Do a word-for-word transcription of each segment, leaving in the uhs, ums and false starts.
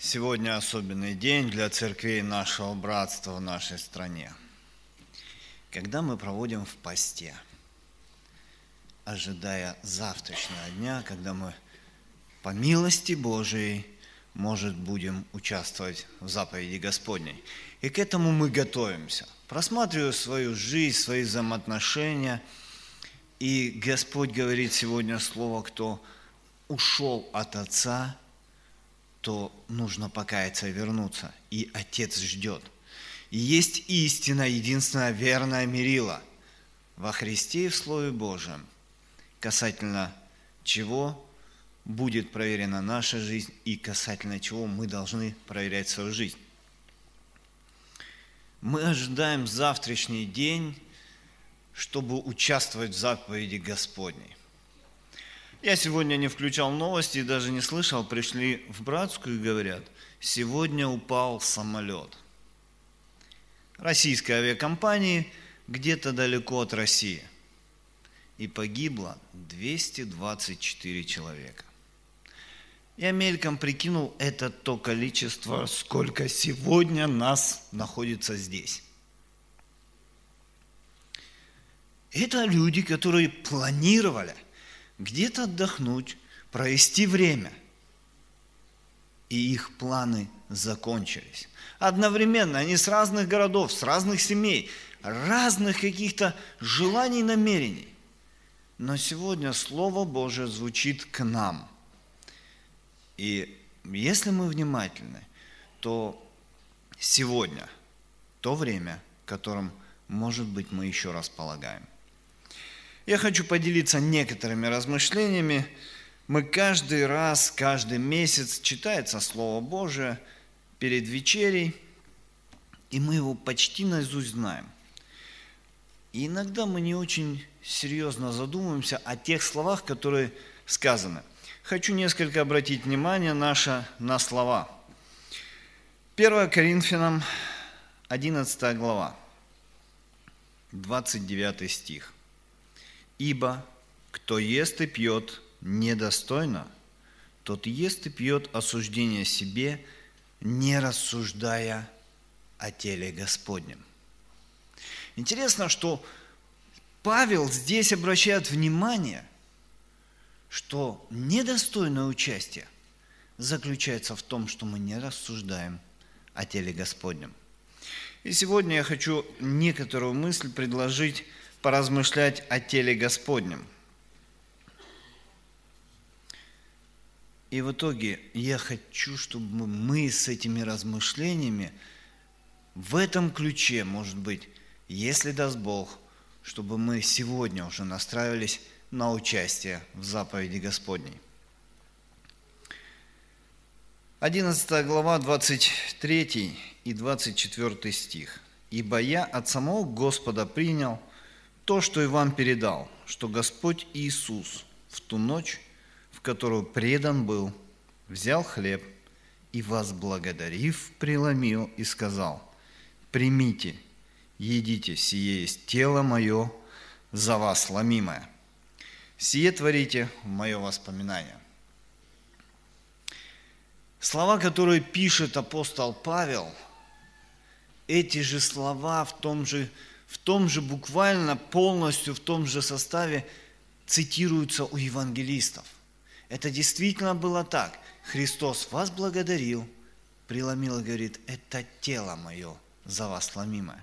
Сегодня особенный день для церквей нашего братства в нашей стране, когда мы проводим в посте, ожидая завтрашнего дня, когда мы по милости Божией, может, будем участвовать в заповеди Господней. И к этому мы готовимся, просматривая свою жизнь, свои взаимоотношения. И Господь говорит сегодня слово: кто ушел от Отца, то нужно покаяться и вернуться. И Отец ждет. И есть истина, единственная верная мерила во Христе и в Слове Божьем, касательно чего будет проверена наша жизнь и касательно чего мы должны проверять свою жизнь. Мы ожидаем завтрашний день, чтобы участвовать в заповеди Господней. Я сегодня не включал новости и даже не слышал, пришли в Братскую и говорят: сегодня упал самолет российской авиакомпании где-то далеко от России, и погибло двести двадцать четыре человека. Я мельком прикинул, это то количество, сколько сегодня нас находится здесь. Это люди, которые планировали где-то отдохнуть, провести время. И их планы закончились. Одновременно они с разных городов, с разных семей, разных каких-то желаний и намерений. Но сегодня Слово Божие звучит к нам. И если мы внимательны, то сегодня то время, которым, может быть, мы еще располагаем. Я хочу поделиться некоторыми размышлениями. Мы каждый раз, каждый месяц читается Слово Божие перед вечерей, и мы его почти наизусть знаем. И иногда мы не очень серьезно задумываемся о тех словах, которые сказаны. Хочу несколько обратить внимание наше на слова. первое Коринфянам, одиннадцатая глава, двадцать девятый стих. «Ибо кто ест и пьет недостойно, тот ест и пьет осуждение себе, не рассуждая о теле Господнем». Интересно, что Павел здесь обращает внимание, что недостойное участие заключается в том, что мы не рассуждаем о теле Господнем. И сегодня я хочу некоторую мысль предложить, поразмышлять о теле Господнем. И в итоге я хочу, чтобы мы с этими размышлениями в этом ключе, может быть, если даст Бог, чтобы мы сегодня уже настраивались на участие в заповеди Господней. одиннадцатая глава, двадцать третий и двадцать четвёртый стих. «Ибо я от самого Господа принял то, что и вам передал, что Господь Иисус в ту ночь, в которую предан был, взял хлеб и, возблагодарив, преломил и сказал: примите, едите, сие есть тело мое, за вас ломимое. Сие творите в мое воспоминание». Слова, которые пишет апостол Павел, эти же слова в том же, в том же буквально полностью, в том же составе цитируются у евангелистов. Это действительно было так. Христос вас благодарил, преломил и говорит: это тело мое, за вас ломимое.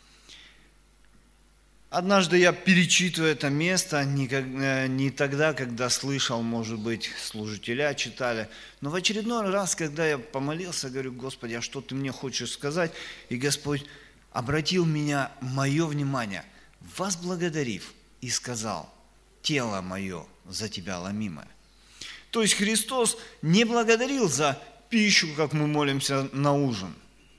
Однажды я перечитываю это место, не, как, не тогда, когда слышал, может быть, служителя читали, но в очередной раз, когда я помолился, говорю: Господи, а что ты мне хочешь сказать? И Господь обратил меня, мое внимание, возблагодарив, и сказал: тело мое за тебя ломимое. То есть Христос не благодарил за пищу, как мы молимся на ужин.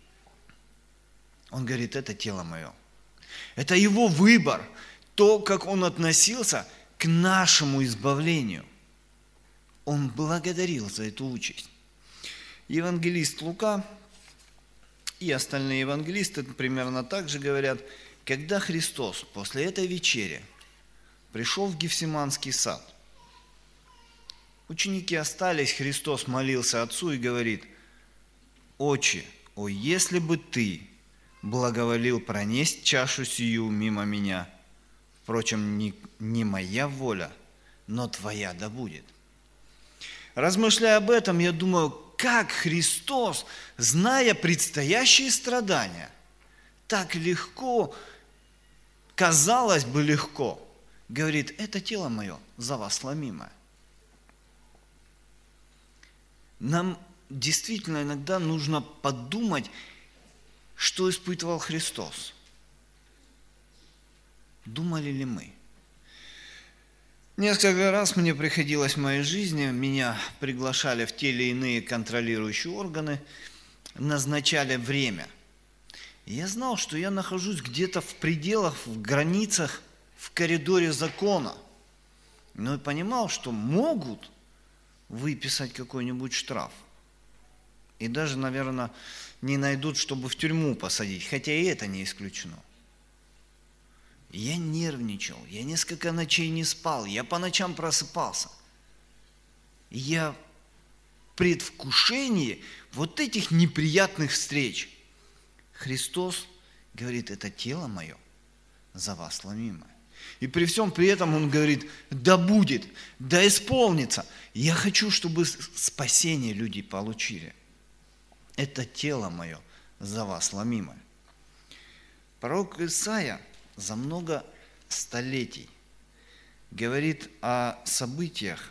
Он говорит: это тело мое. Это его выбор, то, как он относился к нашему избавлению. Он благодарил за эту участь. Евангелист Лука и остальные евангелисты примерно так же говорят: когда Христос после этой вечери пришел в Гефсиманский сад, ученики остались, Христос молился Отцу и говорит: Отче, о, если бы ты благоволил пронесть чашу сию мимо меня, впрочем, не, не моя воля, но твоя да будет». Размышляя об этом, я думаю, как Христос, зная предстоящие страдания, так легко, казалось бы легко, говорит: это тело мое за вас сломимое. Нам действительно иногда нужно подумать, что испытывал Христос. Думали ли мы? Несколько раз мне приходилось в моей жизни, меня приглашали в те или иные контролирующие органы, назначали время. И я знал, что я нахожусь где-то в пределах, в границах, в коридоре закона. Но и понимал, что могут выписать какой-нибудь штраф. И даже, наверное, не найдут, чтобы в тюрьму посадить, хотя и это не исключено. Я нервничал, я несколько ночей не спал, я по ночам просыпался. Я в предвкушении вот этих неприятных встреч. Христос говорит: это тело мое за вас сломимое. И при всем при этом Он говорит: да будет, да исполнится. Я хочу, чтобы спасение люди получили. Это тело мое за вас сломимое. Пророк Исаия за много столетий говорит о событиях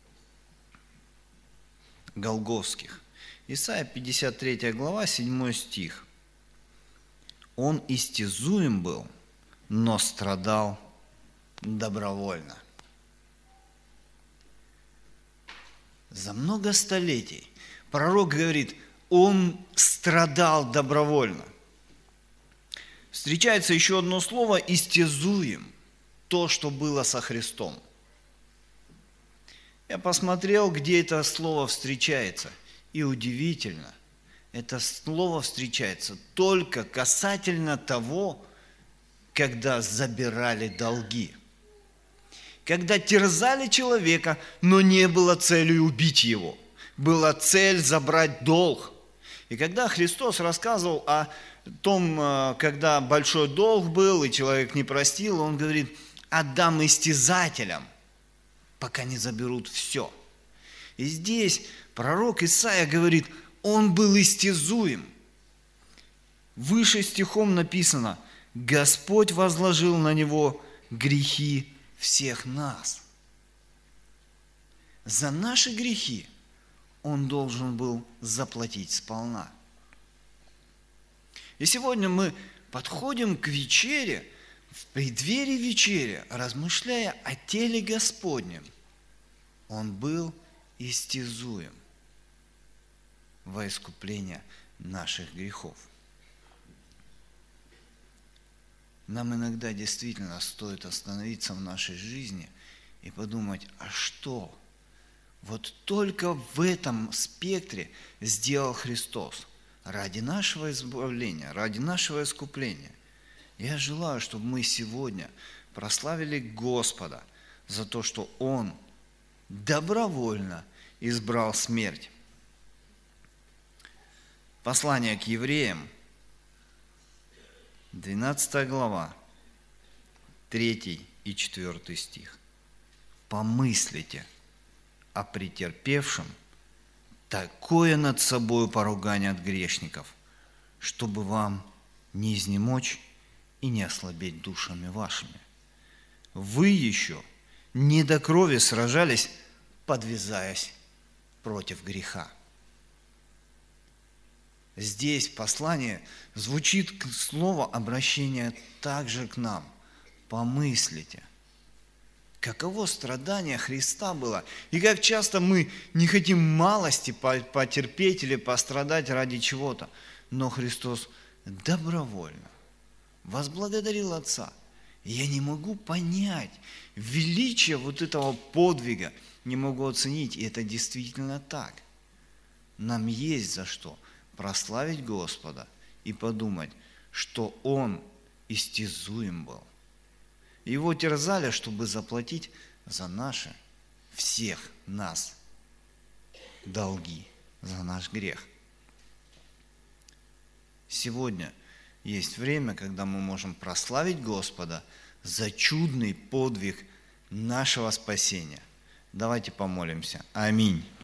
голгофских. Исайя пятьдесят третья глава, седьмой стих. «Он истязуем был, но страдал добровольно». За много столетий пророк говорит: Он страдал добровольно. Встречается еще одно слово «истязуем», то, что было со Христом. Я посмотрел, где это слово встречается, и удивительно, это слово встречается только касательно того, когда забирали долги. Когда терзали человека, но не было целью убить его. Была цель забрать долг. И когда Христос рассказывал о том, когда большой долг был, и человек не простил, Он говорит: отдам истязателям, пока не заберут все. И здесь пророк Исаия говорит: он был истязуем. Выше стихом написано: Господь возложил на него грехи всех нас. За наши грехи Он должен был заплатить сполна. И сегодня мы подходим к вечере, в преддверии вечери, размышляя о теле Господнем. Он был истязуем во искупление наших грехов. Нам иногда действительно стоит остановиться в нашей жизни и подумать: а что вот только в этом спектре сделал Христос ради нашего избавления, ради нашего искупления? Я желаю, чтобы мы сегодня прославили Господа за то, что Он добровольно избрал смерть. Послание к евреям, двенадцатая глава, третий и четвертый стих. «Помыслите о претерпевшем такое над собою поругание от грешников, чтобы вам не изнемочь и не ослабеть душами вашими. Вы еще не до крови сражались, подвязаясь против греха». Здесь в послании звучит слово обращения также к нам. Помыслите, каково страдание Христа было, и как часто мы не хотим малости потерпеть или пострадать ради чего-то, но Христос добровольно возблагодарил Отца. И я не могу понять величие вот этого подвига, не могу оценить, и это действительно так. Нам есть за что прославить Господа и подумать, что Он истязуем был. Его терзали, чтобы заплатить за наши, всех нас, долги, за наш грех. Сегодня есть время, когда мы можем прославить Господа за чудный подвиг нашего спасения. Давайте помолимся. Аминь.